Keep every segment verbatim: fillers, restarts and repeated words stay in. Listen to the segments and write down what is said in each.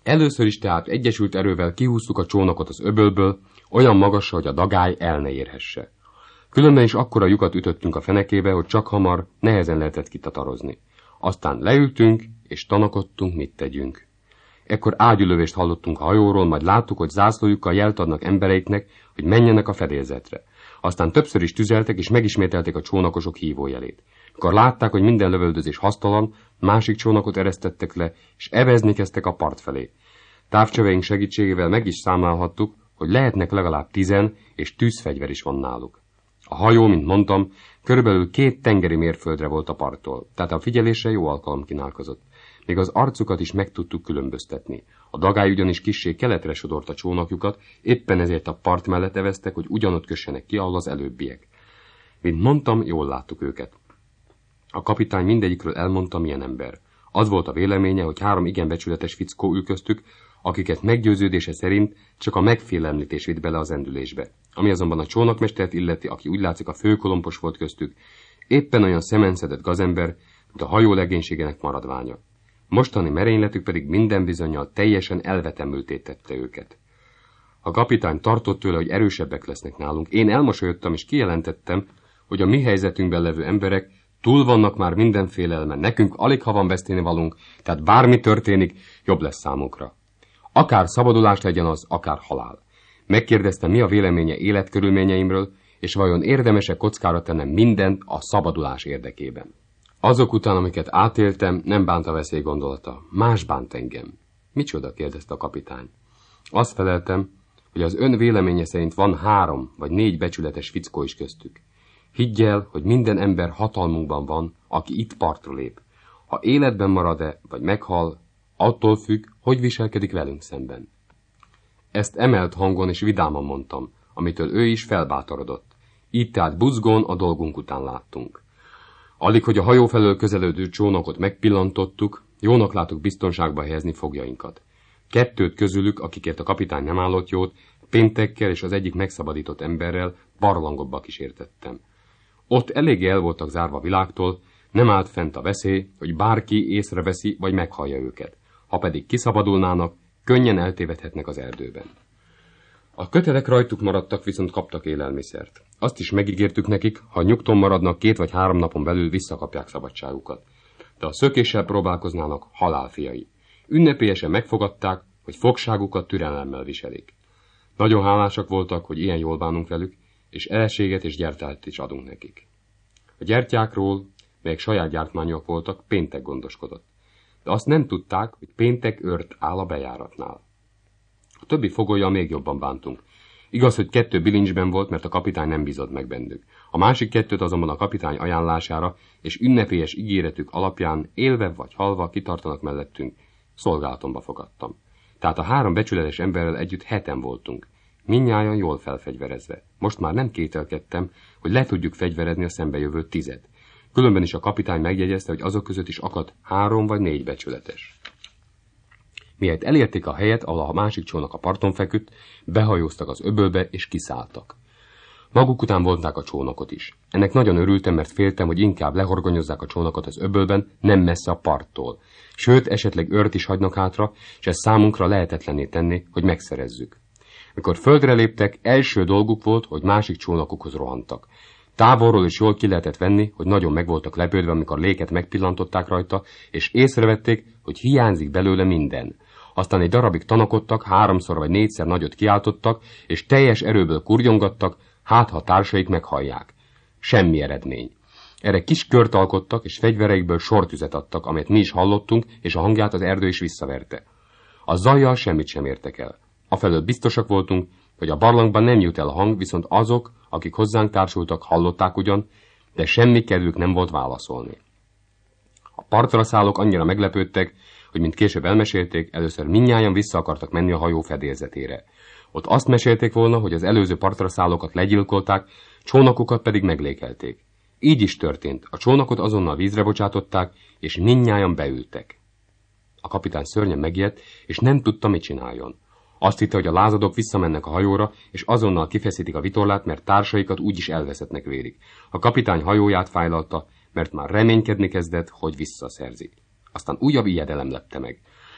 Először is tehát egyesült erővel kihúztuk a csónakot az öbölből, olyan magasra, hogy a dagály el ne érhesse. Különben is akkora lyukat ütöttünk a fenekébe, hogy csak hamar nehezen lehetett kitatarozni. Aztán leültünk, és tanakodtunk, mit tegyünk. Ekkor ágyülövést hallottunk a hajóról, majd láttuk, hogy zászlójukkal jelt adnak embereiknek, hogy menjenek a fedélzetre. Aztán többször is tüzeltek, és megismételték a csónakosok hívójelét. Mikor látták, hogy minden lövöldözés hasztalan, másik csónakot eresztettek le, és evezni kezdtek a part felé. Távcsöveink segítségével meg is számlálhattuk, hogy lehetnek legalább tizen, és tűzfegyver is van náluk. A hajó, mint mondtam, körülbelül két tengeri mérföldre volt a parttól, tehát a figyelésre jó alkalom kínálkozott. Még az arcukat is meg tudtuk különböztetni. A dagály ugyanis kissé keletre sodort a csónakjukat, éppen ezért a part mellett eveztek, hogy ugyanott kössenek ki, ahol az előbbiek. Mint mondtam, jól láttuk őket. A kapitány mindegyikről elmondta, milyen ember. Az volt a véleménye, hogy három igen becsületes fickó ül köztük, akiket meggyőződése szerint csak a megfélemlítés vitt bele az endülésbe. Ami azonban a csónakmestert illeti, aki úgy látszik a főkolompos volt köztük, éppen olyan szemenszedett gazember, mint a hajó legénységének maradványa. Mostani merényletük pedig minden bizonnyal teljesen elvetemülté tette őket. A kapitány tartott tőle, hogy erősebbek lesznek nálunk. Én elmosolyodtam és kijelentettem, hogy a mi helyzetünkben levő emberek túl vannak már minden félelmen. Nekünk alig ha van veszteni valunk, tehát bármi történik, jobb lesz számunkra. Akár szabadulás legyen az, akár halál. Megkérdeztem, mi a véleménye életkörülményeimről, és vajon érdemes-e kockára tennem mindent a szabadulás érdekében. Azok után, amiket átéltem, nem bánt a veszély gondolata. Más bánt engem. Micsoda? Kérdezte a kapitány. Azt feleltem, hogy az ön véleménye szerint van három vagy négy becsületes fickó is köztük. Higgy el, hogy minden ember hatalmunkban van, aki itt partra lép. Ha életben marad-e, vagy meghal, attól függ, hogy viselkedik velünk szemben. Ezt emelt hangon és vidáman mondtam, amitől ő is felbátorodott. Így tehát buzgón a dolgunk után láttunk. Alig, hogy a hajó felől közelődő csónakot megpillantottuk, jónak látok biztonságba helyezni fogjainkat. Kettőt közülük, akikért a kapitány nem állott jót, Péntekkel és az egyik megszabadított emberrel barlangokba kísértettem. Ott eléggé el voltak zárva a világtól, nem állt fent a veszély, hogy bárki észreveszi vagy meghallja őket. Ha pedig kiszabadulnának, könnyen eltévedhetnek az erdőben. A kötelek rajtuk maradtak, viszont kaptak élelmiszert. Azt is megígértük nekik, ha nyugton maradnak, két vagy három napon belül visszakapják szabadságukat. De a szökéssel próbálkoznának, halálfiai. Ünnepélyesen megfogadták, hogy fogságukat türelemmel viselik. Nagyon hálásak voltak, hogy ilyen jól bánunk velük, és elséget és gyertyát is adunk nekik. A gyertyákról, melyek saját gyártmányok voltak, Péntek gondoskodott. De azt nem tudták, hogy Péntek őrt áll a bejáratnál. A többi fogollyal még jobban bántunk. Igaz, hogy kettő bilincsben volt, mert a kapitány nem bízott meg bennük. A másik kettőt azonban a kapitány ajánlására és ünnepélyes ígéretük alapján élve vagy halva kitartanak mellettünk, szolgálatomba fogadtam. Tehát a három becsületes emberrel együtt heten voltunk. Mindnyájan jól felfegyverezve. Most már nem kételkedtem, hogy le tudjuk fegyverezni a szembejövő tizet. Különben is a kapitány megjegyezte, hogy azok között is akadt három vagy négy becsületes. Miért elérték a helyet, ahol a másik csónak a parton feküdt, behajóztak az öbölbe és kiszálltak. Maguk után vonták a csónakot is. Ennek nagyon örültem, mert féltem, hogy inkább lehorgonyozzák a csónakot az öbölben, nem messze a parttól. Sőt, esetleg őrt is hagynak hátra, és ez számunkra lehetetlenné tenni, hogy megszerezzük. Mikor földre léptek, első dolguk volt, hogy másik csónakukhoz rohantak. Távolról is jól ki lehetett venni, hogy nagyon meg voltak lepődve, amikor léket megpillantották rajta, és észrevették, hogy hiányzik belőle minden. Aztán egy darabig tanakodtak, háromszor vagy négyszer nagyot kiáltottak, és teljes erőből kurjongattak, hát ha társaik meghallják. Semmi eredmény. Erre kis kört alkottak, és fegyvereikből sortüzet adtak, amelyet mi is hallottunk, és a hangját az erdő is visszaverte. A zajjal semmit sem értek el. Afelől biztosak voltunk, hogy a barlangban nem jut el a hang, viszont azok, akik hozzánk társultak, hallották ugyan, de semmi kedvük nem volt válaszolni. A partra szállók annyira meglepődtek, hogy mint később elmesélték, először mindnyájan vissza akartak menni a hajó fedélzetére. Ott azt mesélték volna, hogy az előző partra szállókat legyilkolták, csónakokat pedig meglékelték. Így is történt, a csónakot azonnal vízre bocsátották, és mindnyájan beültek. A kapitány szörnyen megijedt, és nem tudta, mit csináljon. Azt hitte, hogy a lázadók visszamennek a hajóra, és azonnal kifeszítik a vitorlát, mert társaikat úgyis elveszettnek vélik. A kapitány hajóját fájlalta, mert már reménykedni kezdett, hogy visszaszerzik. Aztán újabb ijedelem lepte meg.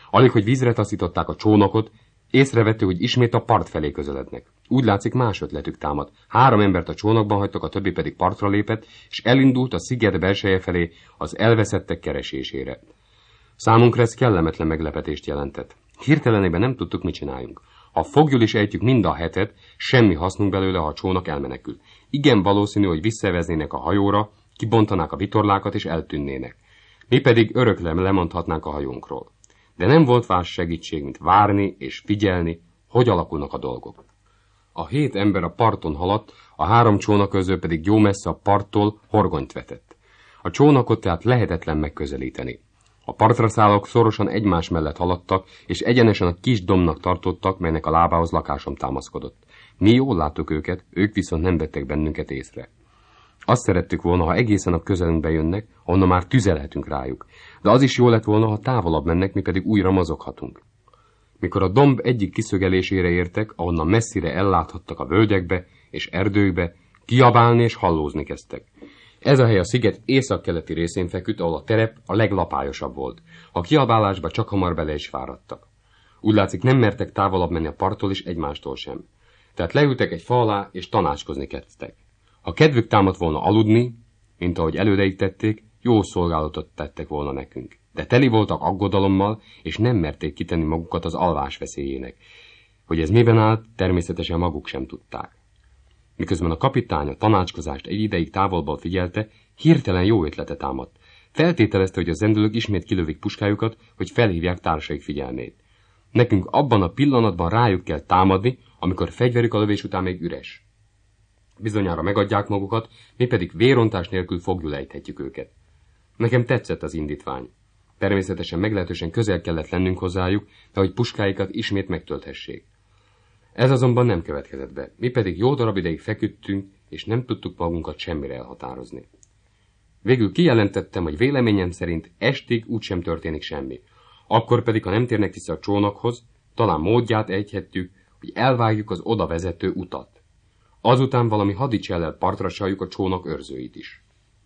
Alig, hogy vízre taszították a csónakot, észrevette, hogy ismét a part felé közelednek. Úgy látszik, más ötletük támad. Három embert a csónakban hagytak, a többi pedig partra lépett, és elindult a sziget belseje felé az elveszettek keresésére. Számunkra ez kellemetlen meglepetést jelentett. Hirtelenében nem tudtuk, mit csináljunk. Ha foglyul is ejtjük mind a hetet, semmi hasznunk belőle, ha a csónak elmenekül. Igen valószínű, hogy visszaveznének a hajóra, kibontanák a vitorlákat és eltűnnének. Mi pedig örökre lemondhatnánk a hajónkról. De nem volt más segítség, mint várni és figyelni, hogy alakulnak a dolgok. A hét ember a parton haladt, a három csónakőző pedig jó messze a parttól horgonyt vetett. A csónakot tehát lehetetlen megközelíteni. A partra szállók szorosan egymás mellett haladtak, és egyenesen a kis dombnak tartottak, melynek a lábához lakásom támaszkodott. Mi jól láttuk őket, ők viszont nem vettek bennünket észre. Azt szerettük volna, ha egészen a közelünkbe jönnek, onnan már tüzelhetünk rájuk. De az is jó lett volna, ha távolabb mennek, mi pedig újra mozoghatunk. Mikor a domb egyik kiszögelésére értek, ahonnan messzire elláthattak a völgyekbe és erdőkbe, kiabálni és hallózni kezdtek. Ez a hely a sziget északkeleti részén feküdt, ahol a terep a leglapályosabb volt. A kiabálásba csak hamar bele is fáradtak. Úgy látszik, nem mertek távolabb menni a parttól és egymástól sem. Tehát leültek egy fa alá és tanácskozni kezdtek. Ha kedvük támadt volna aludni, mint ahogy elődeig tették, jó szolgálatot tettek volna nekünk. De teli voltak aggodalommal, és nem merték kitenni magukat az alvás veszélyének. Hogy ez miben állt, természetesen maguk sem tudták. Miközben a kapitány a tanácskozást egy ideig távolból figyelte, hirtelen jó ötlete támadt. Feltételezte, hogy a zendülők ismét kilövik puskájukat, hogy felhívják társaik figyelmét. Nekünk abban a pillanatban rájuk kell támadni, amikor fegyverük a lövés után még üres. Bizonyára megadják magukat, mi pedig vérontás nélkül foglyul ejthetjük őket. Nekem tetszett az indítvány. Természetesen meglehetősen közel kellett lennünk hozzájuk, de hogy puskáikat ismét megtölthessék. Ez azonban nem következett be, mi pedig jó darab ideig feküdtünk, és nem tudtuk magunkat semmire elhatározni. Végül kijelentettem, hogy véleményem szerint estig úgysem történik semmi. Akkor pedig, ha nem térnek vissza a csónakhoz, talán módját ejthetjük, hogy elvágjuk az oda vezető utat. Azután valami hadicsellel partra saljuk a csónak őrzőit is.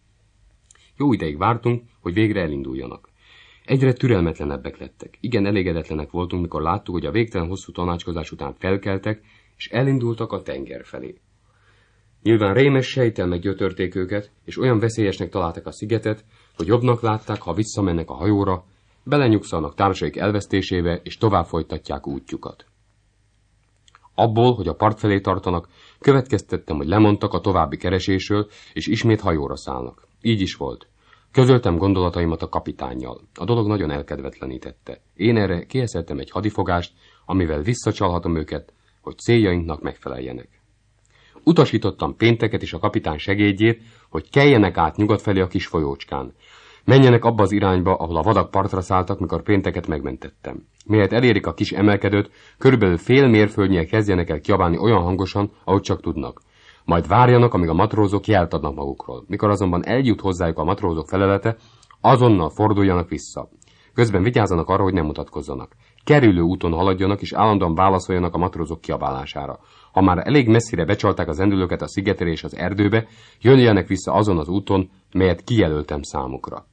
Jó ideig vártunk, hogy végre elinduljanak. Egyre türelmetlenebbek lettek. Igen elégedetlenek voltunk, mikor láttuk, hogy a végtelen hosszú tanácskozás után felkeltek, és elindultak a tenger felé. Nyilván rémes sejttel meggyötörték őket, és olyan veszélyesnek találták a szigetet, hogy jobbnak látták, ha visszamennek a hajóra, belenyugszanak társaik elvesztésébe, és tovább folytatják útjukat. Abból, hogy a part felé tartanak, következtettem, hogy lemondtak a további keresésről, és ismét hajóra szállnak. Így is volt. Közöltem gondolataimat a kapitánnyal. A dolog nagyon elkedvetlenítette. Én erre kieszeltem egy hadifogást, amivel visszacsalhatom őket, hogy céljainknak megfeleljenek. Utasítottam Pénteket és a kapitány segédjét, hogy keljenek át nyugat felé a kis folyócskán. Menjenek abba az irányba, ahol a vadak partra szálltak, mikor Pénteket megmentettem. Melyet elérik a kis emelkedőt, körülbelül fél mérföldnyire kezdjenek el kiabálni olyan hangosan, ahogy csak tudnak. Majd várjanak, amíg a matrózok jelt adnak magukról. Mikor azonban eljut hozzájuk a matrózok felelete, azonnal forduljanak vissza. Közben vigyázzanak arra, hogy nem mutatkozzanak. Kerülő úton haladjanak, és állandóan válaszoljanak a matrózok kiabálására. Ha már elég messzire becsalták az endülőket a szigetre és az erdőbe, jöjjenek vissza azon az úton, melyet kijelöltem számukra.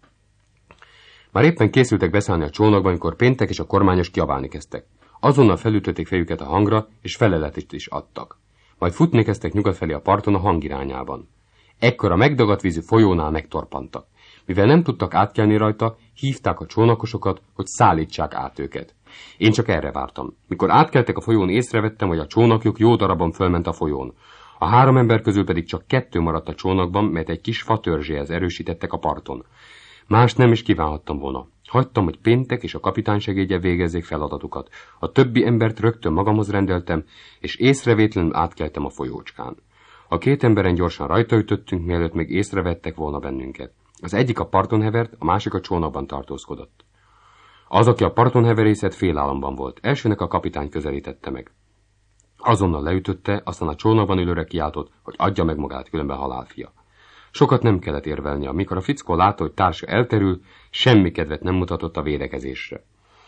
Már éppen készültek beszállni a csónakba, amikor Péntek és a kormányos kiabálni kezdtek. Azonnal felütötték fejüket a hangra, és feleletet is adtak. Majd futni kezdtek nyugat felé a parton a hang irányában. Ekkor a megdagadt vízű folyónál megtorpantak. Mivel nem tudtak átkelni rajta, hívták a csónakosokat, hogy szállítsák át őket. Én csak erre vártam. Mikor átkeltek a folyón, észrevettem, hogy a csónakjuk jó darabon fölment a folyón. A három ember közül pedig csak kettő maradt a csónakban, mert egy kis fatörzséhez erősítettek a parton. Más nem is kívánhattam volna. Hagytam, hogy Péntek és a kapitány segédje végezzék feladatukat. A többi embert rögtön magamhoz rendeltem, és észrevétlenül átkeltem a folyócskán. A két emberen gyorsan rajtaütöttünk, mielőtt még észrevettek volna bennünket. Az egyik a parton hevert, a másik a csónakban tartózkodott. Az, aki a parton heverészett, félállamban volt. Elsőnek a kapitány közelítette meg. Azonnal leütötte, aztán a csónakban ülőre kiáltott, hogy adja meg magát, különben halálfia. Sokat nem kellett érvelnie, amikor a fickó látta, hogy társa elterül, semmi kedvet nem mutatott a védekezésre.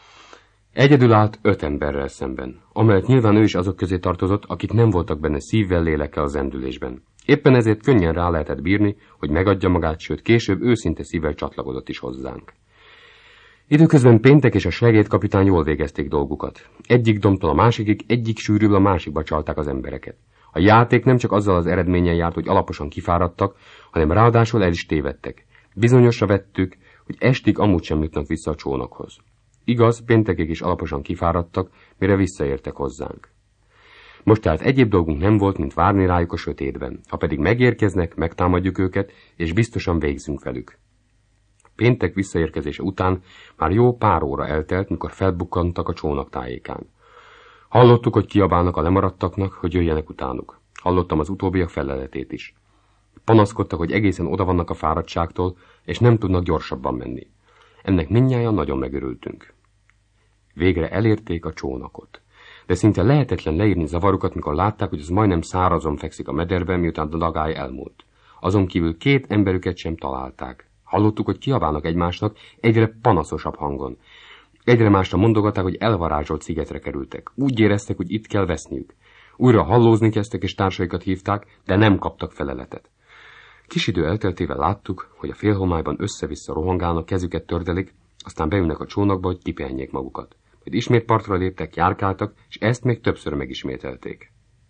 Egyedül állt öt emberrel szemben, amellett nyilván ő is azok közé tartozott, akik nem voltak benne szívvel, lélekkel a zendülésben. Éppen ezért könnyen rá lehetett bírni, hogy megadja magát, sőt később őszinte szívvel csatlakozott is hozzánk. Időközben Péntek és a segédkapitány jól végezték dolgukat. Egyik domtól a másikig, egyik sűrűből a másikba csalták az embereket. A játék nem csak azzal az eredménnyel járt, hogy alaposan kifáradtak, hanem ráadásul el is tévedtek. Bizonyosra vettük, hogy estig amúgy sem jutnak vissza a csónakhoz. Igaz, péntekig is alaposan kifáradtak, mire visszaértek hozzánk. Most tehát egyéb dolgunk nem volt, mint várni rájuk a sötétben. Ha pedig megérkeznek, megtámadjuk őket, és biztosan végzünk velük. Péntek visszaérkezése után már jó pár óra eltelt, mikor felbukkantak a csónak tájékán. Hallottuk, hogy kiabálnak a lemaradtaknak, hogy jöjjenek utánuk. Hallottam az utóbbiak feleletét is. Panaszkodtak, hogy egészen oda vannak a fáradtságtól, és nem tudnak gyorsabban menni. Ennek mindnyájan nagyon megörültünk. Végre elérték a csónakot. De szinte lehetetlen leírni zavarukat, mikor látták, hogy az majdnem szárazon fekszik a mederben, miután a dagály elmúlt. Azon kívül két emberüket sem találták. Hallottuk, hogy kiabálnak egymásnak egyre panaszosabb hangon. Egyre másra mondogatták, hogy elvarázsolt szigetre kerültek. Úgy éreztek, hogy itt kell veszniük. Újra hallózni kezdtek, és társaikat hívták, de nem kaptak feleletet. Kis idő elteltével láttuk, hogy a félhomályban össze-vissza rohangálnak, kezüket tördelik, aztán beülnek a csónakba, hogy kipihenjék magukat. Majd ismét partra léptek, járkáltak, és ezt még többször megismételték.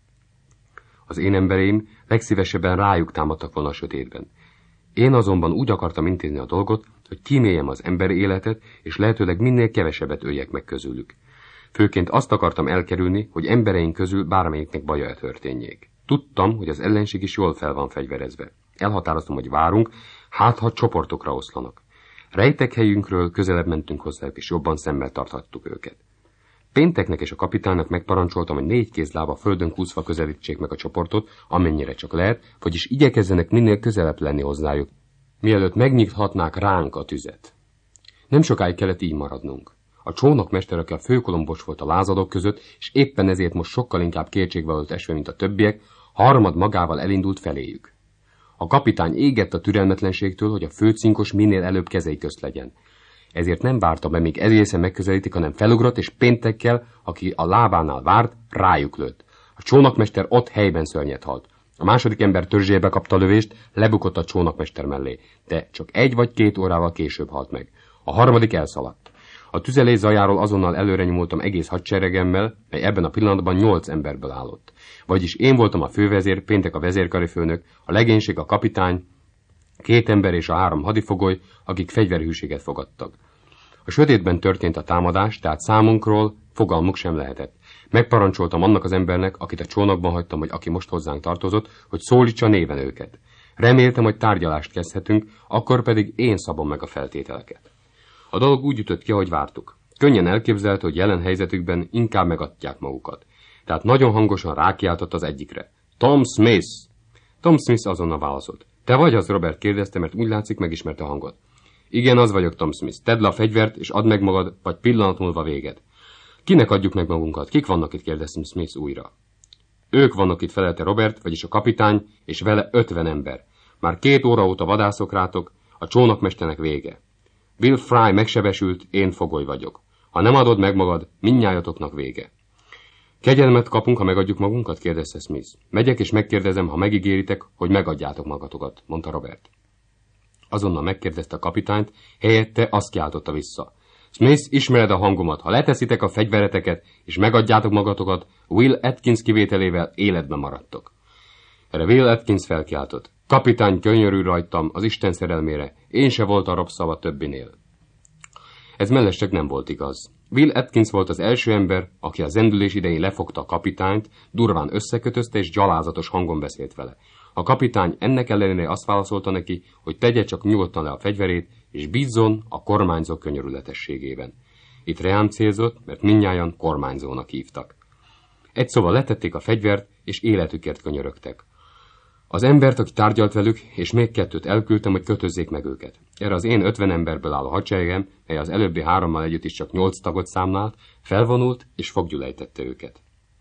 Az én embereim legszívesebben rájuk támadtak volna a sötétben. Én azonban úgy akartam intézni a dolgot, hogy kíméljem az emberi életet, és lehetőleg minél kevesebbet öljek meg közülük. Főként azt akartam elkerülni, hogy embereink közül bármelyiknek baja történjék. Tudtam, hogy az ellenség is jól fel van fegyverezve. Elhatároztam, hogy várunk, hát ha csoportokra oszlanak. Rejtek helyünkről közelebb mentünk hozzájuk, és jobban szemmel tarthattuk őket. Pénteknek és a kapitánynak megparancsoltam, hogy négy kézlába földön kúszva közelítsék meg a csoportot, amennyire csak lehet, vagyis igyekezzenek minél közelebb lenni hozzájuk, mielőtt megnyithatnák ránk a tüzet. Nem sokáig kellett így maradnunk. A csónakmester, aki a főkolombos volt a lázadók között, és éppen ezért most sokkal inkább kétségbe volt esve, mint a többiek, harmad magával elindult feléjük. A kapitány égett a türelmetlenségtől, hogy a főcinkos minél előbb kezei közt legyen. Ezért nem várta be, míg egészen megközelítik, hanem felugrott, és Péntekkel, aki a lábánál várt, rájuk lőtt. A csónakmester ott helyben szörnyet halt. A második ember törzsébe kapta a lövést, lebukott a csónakmester mellé, de csak egy vagy két órával később halt meg. A harmadik elszaladt. A tüzelés zajáról azonnal előre nyomultam egész hadseregemmel, mely ebben a pillanatban nyolc emberből állott. Vagyis én voltam a fővezér, Péntek a vezérkari főnök, a legénység a kapitány, két ember és a három hadifogoly, akik fegyverhűséget fogadtak. A sötétben történt a támadás, tehát számunkról fogalmuk sem lehetett. Megparancsoltam annak az embernek, akit a csónakban hagytam, vagy aki most hozzánk tartozott, hogy szólítsa néven őket. Reméltem, hogy tárgyalást kezdhetünk, akkor pedig én szabom meg a feltételeket. A dolog úgy ütött ki, ahogy vártuk. Könnyen elképzelhető, hogy jelen helyzetükben inkább megadják magukat. Tehát nagyon hangosan rákiáltott az egyikre. Tom Smith! Tom Smith azonnal válaszolt. Te vagy az, Robert, kérdezte, mert úgy látszik, megismerte a hangot. Igen, az vagyok, Tom Smith. Tedd le a fegyvert, és add meg magad, vagy pillanat múlva véged. Kinek adjuk meg magunkat? Kik vannak itt, kérdezte Smith újra. Ők vannak itt, felelte Robert, vagyis a kapitány, és vele ötven ember. Már két óra óta vadászok rátok, a csónakmesternek vége. Will Fry megsebesült, én fogoly vagyok. Ha nem adod meg magad, mindnyájatoknak vége. Kegyelmet kapunk, ha megadjuk magunkat, kérdezte Smith. Megyek és megkérdezem, ha megígéritek, hogy megadjátok magatokat, mondta Robert. Azonnal megkérdezte a kapitányt, helyette azt kiáltotta vissza. Smith, ismered a hangomat, ha leteszitek a fegyvereteket, és megadjátok magatokat, Will Atkins kivételével életben maradtok. Erre Will Atkins felkiáltott. Kapitány, könyörül rajtam, az Isten szerelmére, én se volt a rabszava többinél. Ez mellesleg nem volt igaz. Will Atkins volt az első ember, aki a zendülés idején lefogta a kapitányt, durván összekötözte és gyalázatos hangon beszélt vele. A kapitány ennek ellenére azt válaszolta neki, hogy tegye csak nyugodtan le a fegyverét, és bízzon a kormányzó könyörületességében. Itt reám célzott, mert mindnyájan kormányzónak hívtak. Egy szóval letették a fegyvert, és életükért könyörögtek. Az embert, aki tárgyalt velük, és még kettőt elküldtem, hogy kötözzék meg őket. Erre az én ötven emberből álló hadseregem, mely az előbbi hárommal együtt is csak nyolc tagot számlált, felvonult és foggyulejtette őket.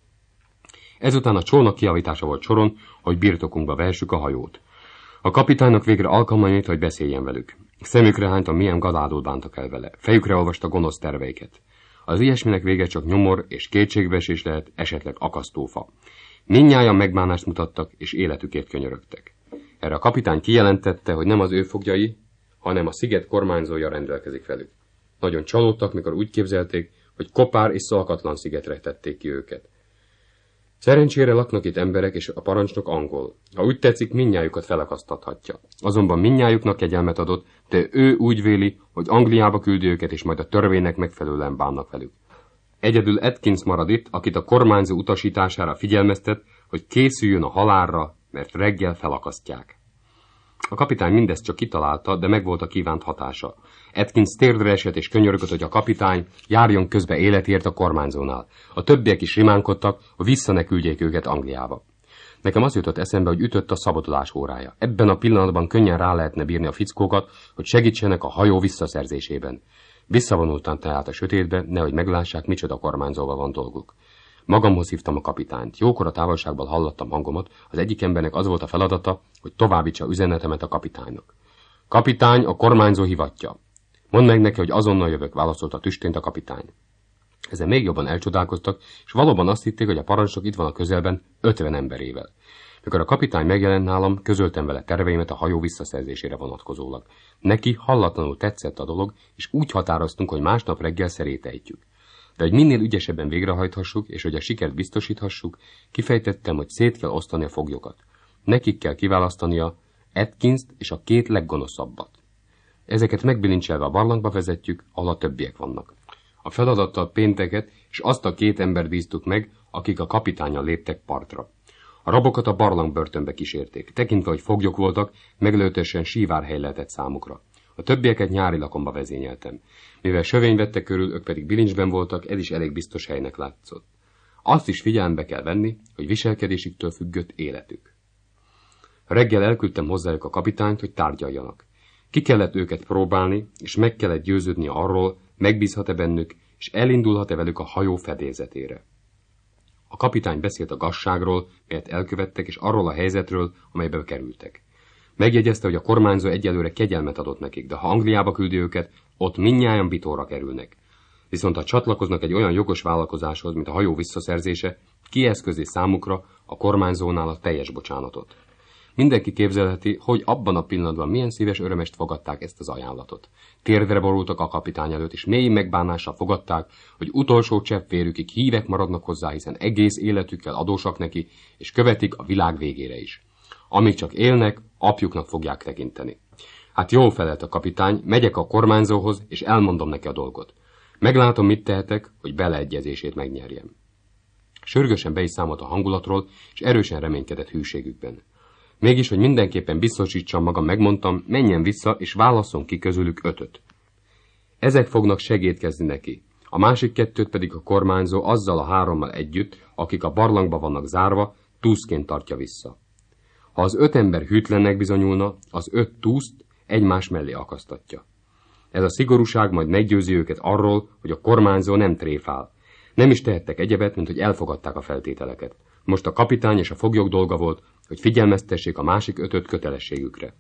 Ezután a csónak kiavítása volt soron, hogy birtokunkba vehessük a hajót. A kapitánynak végre alkalma nyílt, hogy beszéljen velük. Szemükre hánytam, milyen gadádul bántak el vele. Fejükre olvasta gonosz terveiket. Az ilyesminek vége csak nyomor és kétségbeesés lehet, esetleg akasztófa. Mindnyájan megbánást mutattak, és életükért könyörögtek. Erre a kapitány kijelentette, hogy nem az ő fogjai, hanem a sziget kormányzója rendelkezik velük. Nagyon csalódtak, mikor úgy képzelték, hogy Kopár és Szalkatlan szigetre tették ki őket. Szerencsére laknak itt emberek, és a parancsnok angol. Ha úgy tetszik, mindnyájukat felakasztathatja. Azonban mindnyájuknak kegyelmet adott, de ő úgy véli, hogy Angliába küldi őket, és majd a törvénynek megfelelően bánnak velük. Egyedül Atkins marad itt, akit a kormányzó utasítására figyelmeztet, hogy készüljön a halálra, mert reggel felakasztják. A kapitány mindezt csak kitalálta, de megvolt a kívánt hatása. Atkins térdre esett és könyörgött, hogy a kapitány járjon közbe életért a kormányzónál. A többiek is rimánkodtak, hogy vissza ne küldjék őket Angliába. Nekem az jutott eszembe, hogy ütött a szabadulás órája. Ebben a pillanatban könnyen rá lehetne bírni a fickókat, hogy segítsenek a hajó visszaszerzésében. Visszavonultam tehát a sötétbe, nehogy meglássák, micsoda kormányzóval van dolguk. Magamhoz hívtam a kapitányt. Jókor a távolságból hallottam hangomat, az egyik embernek az volt a feladata, hogy továbbítsa üzenetemet a kapitánynak. Kapitány, a kormányzó hivatja. Mondd meg neki, hogy azonnal jövök, válaszolta tüstént a kapitány. Ezen még jobban elcsodálkoztak, és valóban azt hitték, hogy a parancsnok itt van a közelben ötven emberével. Mikor a kapitány megjelent nálam, közöltem vele terveimet a hajó visszaszerzésére vonatkozólag. Neki hallatlanul tetszett a dolog, és úgy határoztunk, hogy másnap reggel szerétejtjük. De hogy minél ügyesebben végrehajthassuk, és hogy a sikert biztosíthassuk, kifejtettem, hogy szét kell osztani a foglyokat. Nekik kell kiválasztania Atkinst és a két leggonoszabbat. Ezeket megbilincselve a barlangba vezetjük, ahol a többiek vannak. A feladattal pénteket, és azt a két embert bíztuk meg, akik a kapitánnyal léptek partra. A rabokat a barlangbörtönbe kísérték. Tekintve, hogy foglyok voltak, meglehetősen sívárhely lehetett számukra. A többieket nyári lakomba vezényeltem. Mivel sövény vette körül, ők pedig bilincsben voltak, ez is elég biztos helynek látszott. Azt is figyelembe kell venni, hogy viselkedésüktől függött életük. Reggel elküldtem hozzájuk a kapitányt, hogy tárgyaljanak. Ki kellett őket próbálni, és meg kellett győződni arról, megbízhat-e bennük, és elindulhat-e velük a hajó fedélzetére. A kapitány beszélt a gazságról, melyet elkövettek, és arról a helyzetről, amelybe kerültek. Megjegyezte, hogy a kormányzó egyelőre kegyelmet adott nekik, de ha Angliába küldi őket, ott mindnyájan bitóra kerülnek. Viszont ha csatlakoznak egy olyan jogos vállalkozáshoz, mint a hajó visszaszerzése, kieszközi számukra a kormányzónál a teljes bocsánatot. Mindenki képzelheti, hogy abban a pillanatban milyen szíves örömest fogadták ezt az ajánlatot. Térdre borultak a kapitány előtt, és mély megbánással fogadták, hogy utolsó csepp vérükig hívek maradnak hozzá, hiszen egész életükkel adósak neki, és követik a világ végére is. Amíg csak élnek, apjuknak fogják tekinteni. Hát jól felelt a kapitány, megyek a kormányzóhoz, és elmondom neki a dolgot. Meglátom, mit tehetek, hogy beleegyezését megnyerjem. Sürgősen be is számolt a hangulatról, és erősen reménykedett hűségükben. Mégis, hogy mindenképpen biztosítsam magam, megmondtam, menjen vissza, és válasszon ki közülük ötöt. Ezek fognak segédkezni neki. A másik kettőt pedig a kormányzó azzal a hárommal együtt, akik a barlangba vannak zárva, túszként tartja vissza. Ha az öt ember hűtlennek bizonyulna, az öt túszt egymás mellé akasztatja. Ez a szigorúság majd meggyőzi őket arról, hogy a kormányzó nem tréfál. Nem is tehettek egyebet, mint hogy elfogadták a feltételeket. Most a kapitány és a foglyok dolga volt, hogy figyelmeztessék a másik ötöt kötelességükre.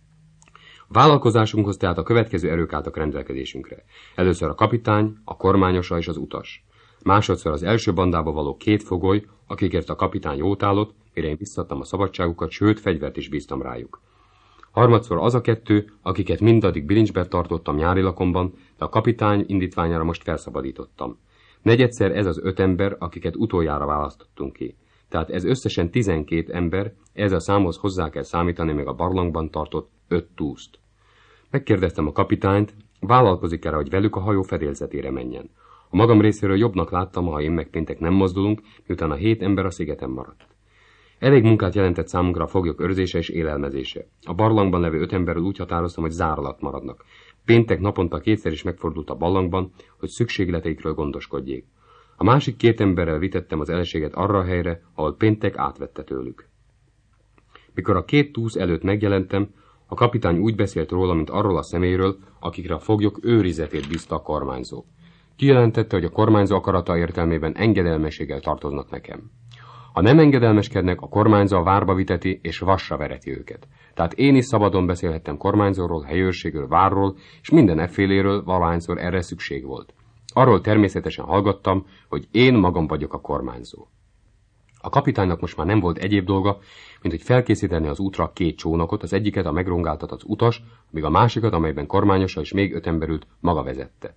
A vállalkozásunkhoz tehát a következő erők álltak rendelkezésünkre. Először a kapitány, a kormányosa és az utas. Másodszor az első bandába való két fogoly, akikért a kapitány jót állott, mire én visszadtam a szabadságukat, sőt, fegyvert is bíztam rájuk. Harmadszor az a kettő, akiket mindaddig bilincsben tartottam nyári lakomban, de a kapitány indítványára most felszabadítottam. Negyedszer ez az öt ember, akiket utoljára választottunk ki. Tehát ez összesen tizenkét ember, ez a számhoz hozzá kell számítani még a barlangban tartott öt túszt. Megkérdeztem a kapitányt, vállalkozik erre, hogy velük a hajó fedélzetére menjen. A magam részéről jobbnak láttam, ha én meg péntek nem mozdulunk, miután a hét ember a szigeten maradt. Elég munkát jelentett számunkra a foglyok őrzése és élelmezése. A barlangban levő öt emberről úgy határoztam, hogy zár alatt maradnak. Péntek naponta kétszer is megfordult a barlangban, hogy szükségleteikről gondoskodjék. A másik két emberrel vitettem az eleséget arra a helyre, ahol péntek átvette tőlük. Mikor a két túsz előtt megjelentem, a kapitány úgy beszélt róla, mint arról a személyről, akikre a foglyok őrizetét bízta a kormányzó. Kijelentette, hogy a kormányzó akarata értelmében engedelmességgel tartoznak nekem. Ha nem engedelmeskednek, a kormányzó a várba viteti és vassra vereti őket. Tehát én is szabadon beszélhettem kormányzóról, helyőrségről, várról, és minden efféléről, valahányszor erre szükség volt. Arról természetesen hallgattam, hogy én magam vagyok a kormányzó. A kapitánynak most már nem volt egyéb dolga, mint hogy felkészíteni az útra két csónakot, az egyiket a megrongáltat az utas, míg a másikat, amelyben kormányosa és még öt ember ült, maga vezette.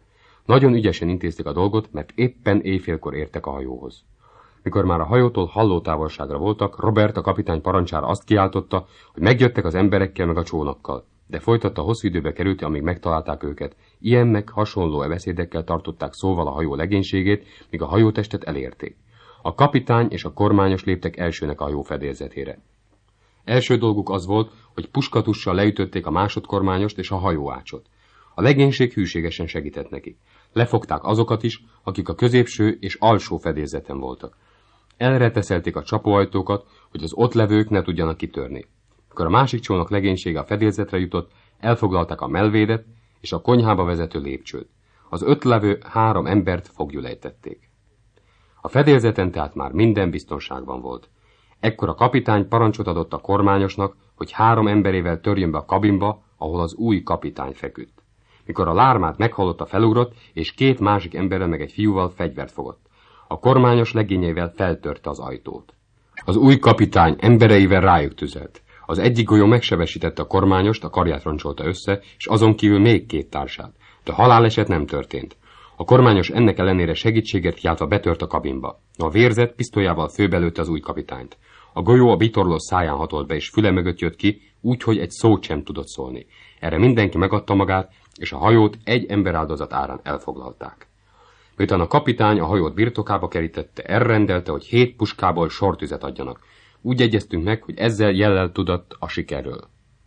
Nagyon ügyesen intézték a dolgot, mert éppen éjfélkor értek a hajóhoz. Mikor már a hajótól hallótávolságra voltak, Robert a kapitány parancsára azt kiáltotta, hogy megjöttek az emberekkel meg a csónakkal, de folytatta, hosszú időbe került, amíg megtalálták őket. Ilyen meg hasonló beszédekkel tartották szóval a hajó legénységét, míg a hajótestet elérték. A kapitány és a kormányos léptek elsőnek a hajó fedélzetére. Első dolguk az volt, hogy puskatussal leütötték a másodkormányost és a hajóácsot. A legénység hűségesen segített neki. Lefogták azokat is, akik a középső és alsó fedélzeten voltak. Elreteszelték a csapóajtókat, hogy az ott levők ne tudjanak kitörni. Mikor a másik csónak legénysége a fedélzetre jutott, elfoglalták a melvédet és a konyhába vezető lépcsőt. Az öt levő három embert foglyul ejtették. A fedélzeten tehát már minden biztonságban volt. Ekkor a kapitány parancsot adott a kormányosnak, hogy három emberével törjön be a kabinba, ahol az új kapitány feküdt. Mikor a lármát meghallotta, felugrott, és két másik emberrel meg egy fiúval fegyvert fogott. A kormányos legényeivel feltörte az ajtót. Az új kapitány embereivel rájuk tüzelt. Az egyik golyó megsebesítette a kormányost, a karját roncsolta össze, és azon kívül még két társát. De haláleset nem történt. A kormányos ennek ellenére segítséget kiáltva betört a kabinba. A vérzett pisztolyával főbelőtte az új kapitányt. A golyó a bitorló száján hatolt be, és füle mögött jött ki, úgyhogy egy szót sem tudott szólni. Erre mindenki megadta magát, és a hajót egy emberáldozat árán elfoglalták. Miután a kapitány a hajót birtokába kerítette, elrendelte, hogy hét puskából sortüzet adjanak. Úgy egyeztünk meg, hogy ezzel jellel tudott a sikerről.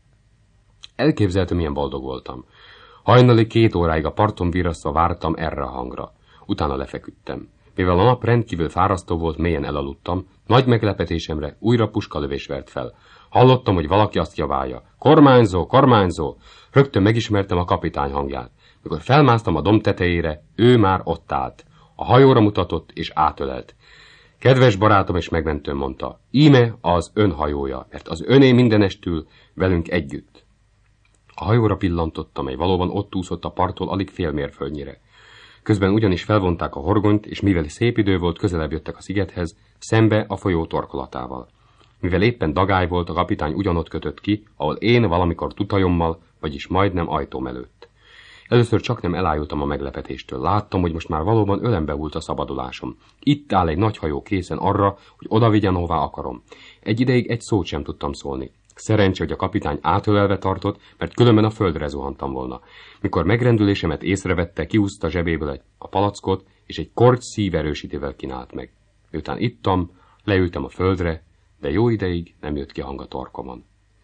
Elképzeltem, milyen boldog voltam. Hajnali két óráig a parton virrasztva vártam erre a hangra. Utána lefeküdtem. Mivel a nap rendkívül fárasztó volt, mélyen elaludtam, nagy meglepetésemre újra puskalövés vert fel. Hallottam, hogy valaki azt javálja. Kormányzó, kormányzó! Rögtön megismertem a kapitány hangját. Mikor felmásztam a domb tetejére, ő már ott állt. A hajóra mutatott és átölelt. Kedves barátom és megmentőm, mondta, íme az ön hajója, mert az öné mindenestül velünk együtt. A hajóra pillantottam, mely valóban ott úszott a parttól alig fél mérföldnyire. Közben ugyanis felvonták a horgonyt, és mivel szép idő volt, közelebb jöttek a szigethez, szembe a folyó torkolatával. Mivel éppen dagály volt, a kapitány ugyanott kötött ki, ahol én valamikor tutajommal, vagyis majdnem ajtóm előtt. Először csak nem elájultam a meglepetéstől. Láttam, hogy most már valóban ölembe hult a szabadulásom. Itt áll egy nagy hajó készen arra, hogy oda vigyen, hová akarom. Egy ideig egy szót sem tudtam szólni. Szerencsé, hogy a kapitány átölelve tartott, mert különben a földre zuhantam volna. Mikor megrendülésemet észrevette, kihúzta zsebéből a palackot, és egy korty szíverősítővel kínált meg. Miután ittam, leültem a földre, de jó ideig nem jött ki hang a torkomon.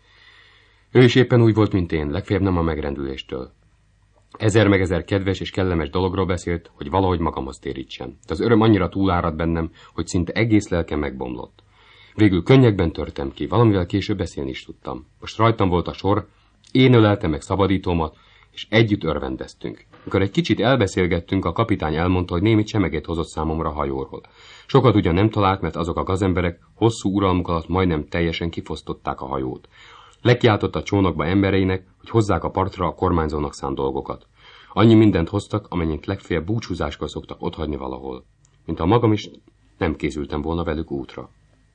Ő is éppen úgy volt, mint én, legfeljebb nem a megrendüléstől. Ezer meg ezer kedves és kellemes dologról beszélt, hogy valahogy magamhoz térítsen. De az öröm annyira túláradt bennem, hogy szinte egész lelkem megbomlott. Végül könnyekben törtem ki, valamivel később beszélni is tudtam. Most rajtam volt a sor, én öleltem meg szabadítómat, és együtt örvendeztünk. Mikor egy kicsit elbeszélgettünk, a kapitány elmondta, hogy némi csemegét hozott számomra a hajóról. Sokat ugyan nem talált, mert azok a gazemberek hosszú uralmuk alatt majdnem teljesen kifosztották a hajót. Lekiáltott a csónakba embereinek, hogy hozzák a partra a kormányzónak szánt dolgokat. Annyi mindent hoztak, amennyit legfeljebb búcsúzáskor szoktak otthagyni valahol. Mint a magam is nem készültem volna velük útra.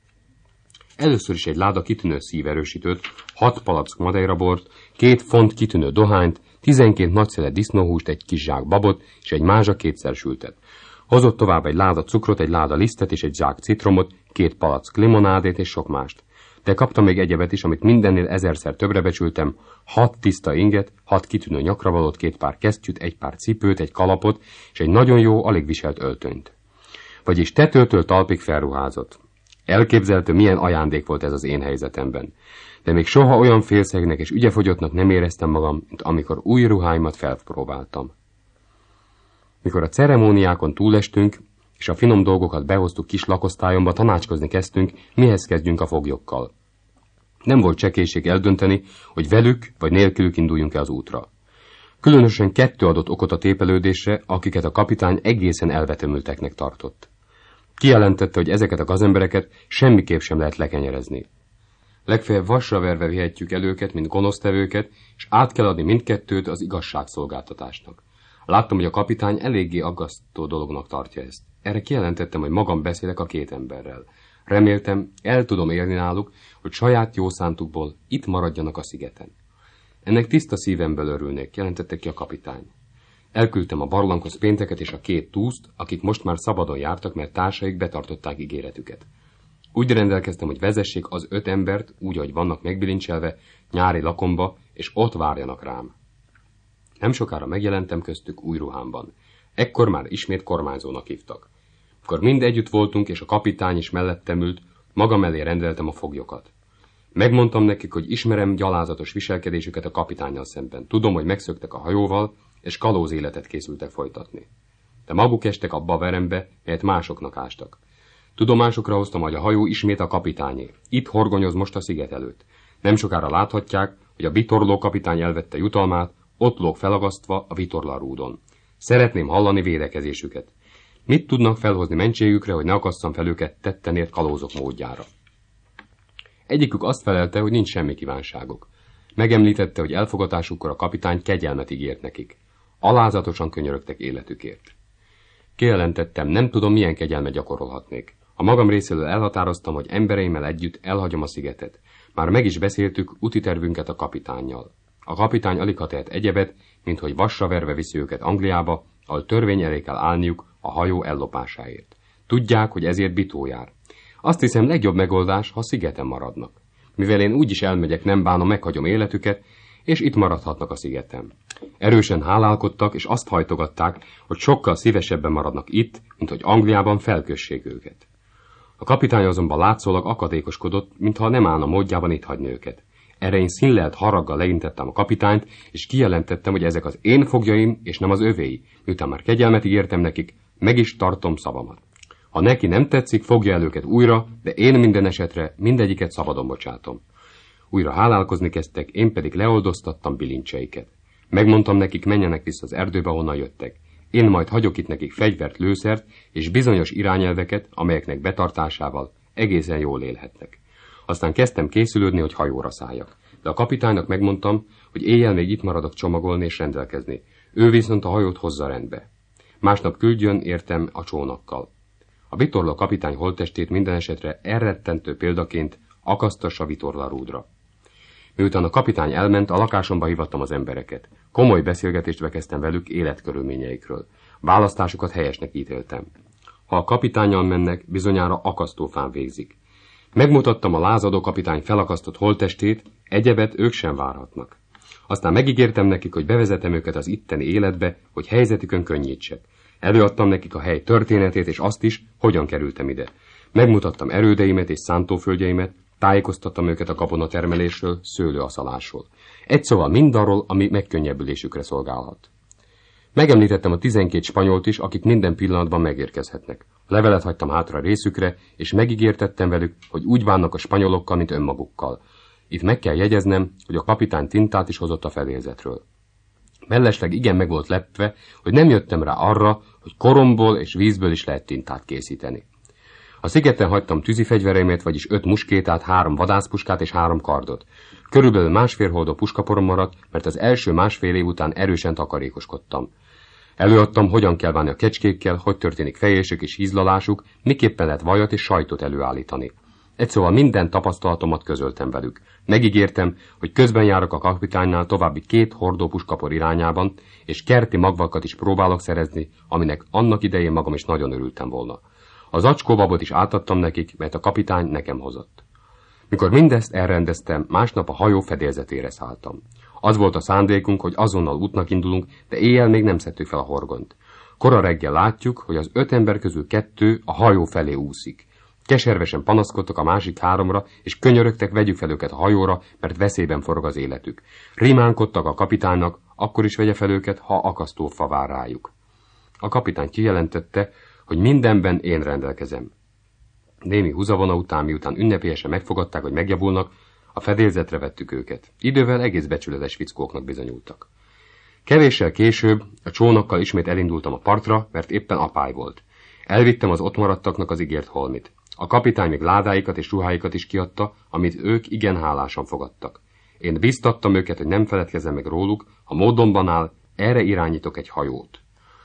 Először is egy láda kitűnő szíverősítőt, hat palack madeirabort, két font kitűnő dohányt, tizenkét nagyszele disznóhúst, egy kis zsák babot és egy mázsa kétszer sültet. Hozott tovább egy láda cukrot, egy láda lisztet és egy zsák citromot, két palack limonádét és sok mást. De kaptam még egyebet is, amit mindennél ezerszer többre becsültem, hat tiszta inget, hat kitűnő nyakravalót, két pár kesztyűt, egy pár cipőt, egy kalapot és egy nagyon jó, alig viselt öltönyt. Vagyis tetőtől talpig felruházott. Elképzelhető, milyen ajándék volt ez az én helyzetemben. De még soha olyan félszegnek és ügyefogyottnak nem éreztem magam, mint amikor új ruháimat felpróbáltam. Mikor a ceremóniákon túlestünk, és a finom dolgokat behoztuk kis lakosztályomba, tanácskozni kezdtünk, mihez kezdjünk a foglyokkal. Nem volt csekélység eldönteni, hogy velük vagy nélkülük induljunk-e az útra. Különösen kettő adott okot a tépelődésre, akiket a kapitány egészen elvetemülteknek tartott. Kijelentette, hogy ezeket a gazembereket semmiképp sem lehet lekenyerezni. Legfeljebb vasra verve vihetjük el őket, mint gonosztevőket, és át kell adni mindkettőt az igazságszolgáltatásnak. Láttam, hogy a kapitány eléggé aggasztó dolognak tartja ezt. Erre kijelentettem, hogy magam beszélek a két emberrel. Reméltem, el tudom érni náluk, hogy saját jó szántukból itt maradjanak a szigeten. Ennek tiszta szívemből örülnék, jelentette ki a kapitány. Elküldtem a barlanghoz Pénteket és a két túszt, akik most már szabadon jártak, mert társaik betartották ígéretüket. Úgy rendelkeztem, hogy vezessék az öt embert, úgy, ahogy vannak megbilincselve, nyári lakomba, és ott várjanak rám. Nem sokára megjelentem köztük új ruhámban. Ekkor már ismét kormányzónak hívtak. Mikor mind együtt voltunk, és a kapitány is mellettem ült, magam elé rendeltem a foglyokat. Megmondtam nekik, hogy ismerem gyalázatos viselkedésüket a kapitánnyal szemben. Tudom, hogy megszöktek a hajóval, és kalóz életet készültek folytatni. De maguk estek abba a verembe, melyet másoknak ástak. Tudomásukra hoztam, hogy a hajó ismét a kapitányé. Itt horgonyoz most a sziget előtt. Nem sokára láthatják, hogy a vitorló kapitány elvette jutalmát, ott lóg felagasztva a vitorlarúdon. Szeretném hallani védekezésüket. Mit tudnak felhozni mentségükre, hogy ne akasszam fel őket tetten ért kalózok módjára? Egyikük azt felelte, hogy nincs semmi kívánságuk. Megemlítette, hogy elfogatásukkor a kapitány kegyelmet ígért nekik. Alázatosan könyörögtek életükért. Kijelentettem, nem tudom, milyen kegyelmet gyakorolhatnék. A magam részéről elhatároztam, hogy embereimmel együtt elhagyom a szigetet. Már meg is beszéltük úti tervünket a kapitánnyal. A kapitány alig ha tehet egyebet, mint hogy vassra verve viszi őket Angliába, ahol törvény elé kell állniuk a hajó ellopásáért. Tudják, hogy ezért bitó jár. Azt hiszem, legjobb megoldás, ha szigeten maradnak. Mivel én úgyis elmegyek, nem bánom, meghagyom életüket, és itt maradhatnak a szigeten. Erősen hálálkodtak, és azt hajtogatták, hogy sokkal szívesebben maradnak itt, mint hogy Angliában felkössék őket. A kapitány azonban látszólag akadékoskodott, mintha nem állna módjában itt hagyni őket. Erre én színlelt haraggal leintettem a kapitányt, és kijelentettem, hogy ezek az én fogjaim, és nem az övéi. Miután már kegyelmet ígértem nekik, meg is tartom szavamat. Ha neki nem tetszik, fogja el őket újra, de én minden esetre mindegyiket szabadon bocsátom. Újra hálálkozni kezdtek, én pedig leoldoztattam bilincseiket. Megmondtam nekik, menjenek vissza az erdőbe, honnan jöttek. Én majd hagyok itt nekik fegyvert, lőszert és bizonyos irányelveket, amelyeknek betartásával egészen jól élhetnek. Aztán kezdtem készülődni, hogy hajóra szálljak. De a kapitánynak megmondtam, hogy éjjel még itt maradok csomagolni és rendelkezni. Ő viszont a hajót hozza rendbe. Másnap küldjön értem a csónakkal. A vitorla kapitány holttestét minden esetre elrettentő példaként akasztassa vitorlarúdra. Miután a kapitány elment, a lakásomba hívattam az embereket. Komoly beszélgetést kezdtem velük életkörülményeikről. Választásukat helyesnek ítéltem. Ha a kapitánnyal mennek, bizonyára akasztófán végzik. Megmutattam a lázadó kapitány felakasztott holttestét, egyebet ők sem várhatnak. Aztán megígértem nekik, hogy bevezetem őket az itteni életbe, hogy helyzetükön könnyítsek. Előadtam nekik a hely történetét és azt is, hogyan kerültem ide. Megmutattam erődeimet és szántóföldjeimet, tájékoztattam őket a gabonatermelésről, szőlőaszalásról. Egy szóval mindarról, ami megkönnyebbülésükre szolgálhat. Megemlítettem a tizenkét spanyolt is, akik minden pillanatban megérkezhetnek. Levelet hagytam hátra részükre, és megígértettem velük, hogy úgy bánnak a spanyolokkal, mint önmagukkal. Itt meg kell jegyeznem, hogy a kapitány tintát is hozott a fedélzetről. Mellesleg igen meg volt lepve, hogy nem jöttem rá arra, hogy koromból és vízből is lehet tintát készíteni. A szigeten hagytam tűzifegyvereimet, vagyis öt muskétát, három vadászpuskát és három kardot. Körülbelül másfél hordó puskaporom maradt, mert az első másfél év után erősen takarékoskodtam. Előadtam, hogyan kell bánni a kecskékkel, hogy történik fejésük és hízlalásuk, miképpen lehet vajat és sajtot előállítani. Egy szóval minden tapasztalatomat közöltem velük. Megígértem, hogy közben járok a kapitánynál további két hordó puskapor irányában, és kerti magvakat is próbálok szerezni, aminek annak idején magam is nagyon örültem volna. Az acskóbabot is átadtam nekik, mert a kapitány nekem hozott. Mikor mindezt elrendeztem, másnap a hajó fedélzetére szálltam. Az volt a szándékunk, hogy azonnal útnak indulunk, de éjjel még nem szedtük fel a horgont. Kora reggel látjuk, hogy az öt ember közül kettő a hajó felé úszik. Keservesen panaszkodtak a másik háromra, és könyörögtek, vegyük fel őket a hajóra, mert veszélyben forog az életük. Rimánkodtak a kapitánynak, akkor is vegye fel őket, ha akasztófa vár rájuk. A kapitány kijelentette, hogy mindenben én rendelkezem. Némi húzavona után, miután ünnepélyesen megfogadták, hogy megjavulnak, a fedélzetre vettük őket. Idővel egész becsületes fickóknak bizonyultak. Kevéssel később a csónakkal ismét elindultam a partra, mert éppen apály volt. Elvittem az ott maradtaknak az ígért holmit. A kapitány még ládáikat és ruháikat is kiadta, amit ők igen hálásan fogadtak. Én biztattam őket, hogy nem feledkezzem meg róluk, ha módonban áll, erre irányítok egy hajót.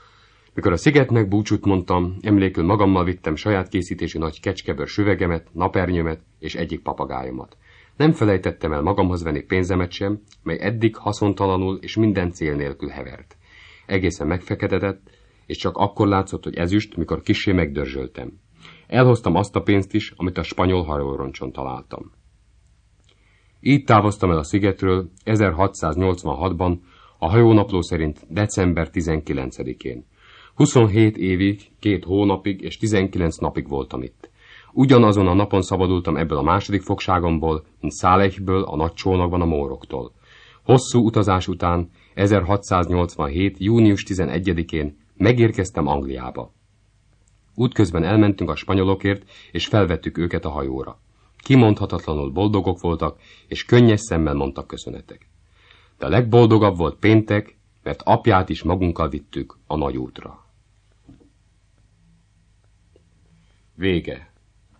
Mikor a szigetnek búcsút mondtam, emlékül magammal vittem saját készítésű nagy kecskebőr süvegemet, napernyőmet és egyik papagájomat. Nem felejtettem el magamhoz venni pénzemet sem, mely eddig haszontalanul és minden cél nélkül hevert. egészen megfeketedett, és csak akkor látszott, hogy ezüst, mikor kissé megdörzsöltem. Elhoztam azt a pénzt is, amit a spanyol hajóroncson találtam. Így távoztam el a szigetről ezerhatszáznyolcvanhatban, a hajónapló szerint december tizenkilencedikén. huszonhét évig, két hónapig és tizenkilenc napig voltam itt. Ugyanazon a napon szabadultam ebből a második fogságomból, mint Szálechből, a nagy csónakban a móroktól. Hosszú utazás után ezerhatszáznyolcvanhét. június tizenegyedikén megérkeztem Angliába. Útközben elmentünk a spanyolokért, és felvettük őket a hajóra. Kimondhatatlanul boldogok voltak, és könnyes szemmel mondtak köszönetek. De a legboldogabb volt péntek, mert apját is magunkkal vittük a nagyútra. Vége.